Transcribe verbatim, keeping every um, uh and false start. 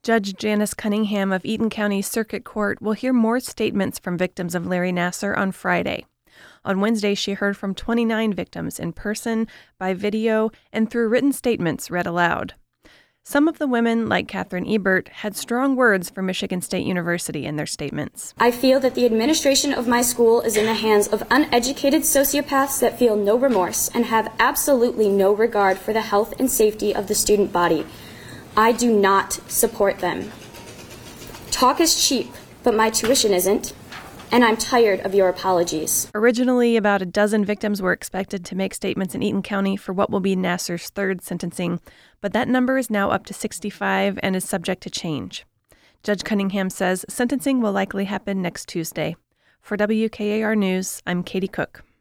Judge Janice Cunningham of Eaton County Circuit Court will hear more statements from victims of Larry Nassar on Friday. On Wednesday, she heard from twenty-nine victims in person, by video, and through written statements read aloud. Some of the women, like Catherine Ebert, had strong words for Michigan State University in their statements. I feel that the administration of my school is in the hands of uneducated sociopaths that feel no remorse and have absolutely no regard for the health and safety of the student body. I do not support them. Talk is cheap, but my tuition isn't, and I'm tired of your apologies. Originally, about a dozen victims were expected to make statements in Eaton County for what will be Nassar's third sentencing, but that number is now up to sixty-five and is subject to change. Judge Cunningham says sentencing will likely happen next Tuesday. For W K A R News, I'm Katie Cook.